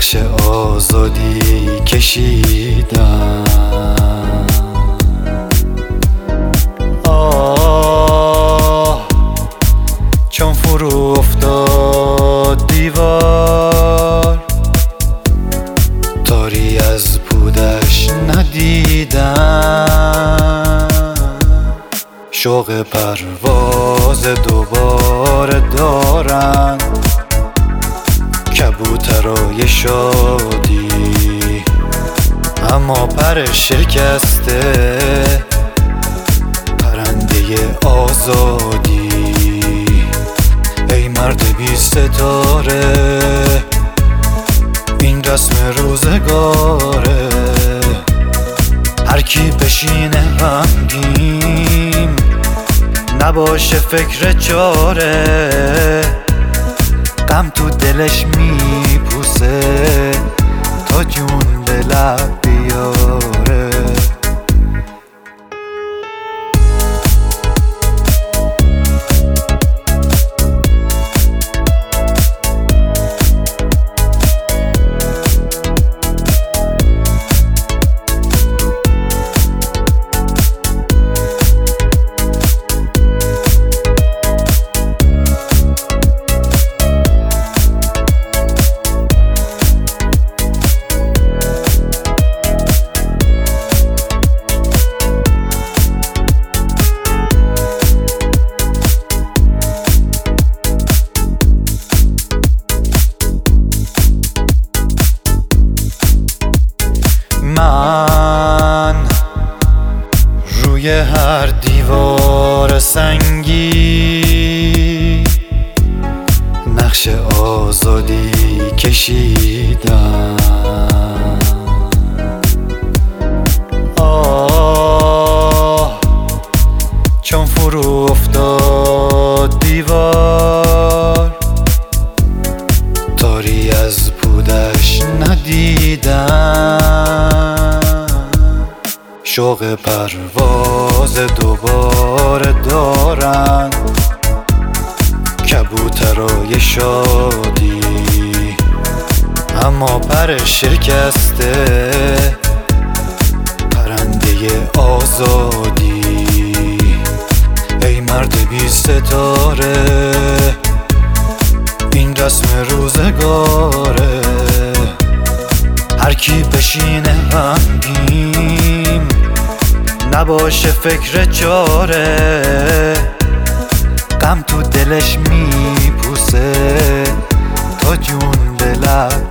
نقش آزادی کشیدم. چون فرو افتاد دیوار، تاری از پودش ندیدم. شوق پرواز دوباره دارن کبوترای شادی، اما پر شکسته پرنده آزادی. ای مرد بی ستاره، این رسم روزگاره. هر کی بشینه غمگین، نباشه فکر چاره. غم تو دلش میپوسه تا جون به لب بیاره. من روی هر دیوار سنگی نقش آزادی کشیدم. چون فرو افتاد دیوار، تاری از پودش ندیدم. شوق پرواز دوباره دارن کبوترای شادی، اما پر شکسته پرنده آزادی. ای مرد بی ستاره، این رسم روزگاره. هر کی بشینه غمگین، نباشه فکر چاره. غم تو دلش میپوسه تا جون به لب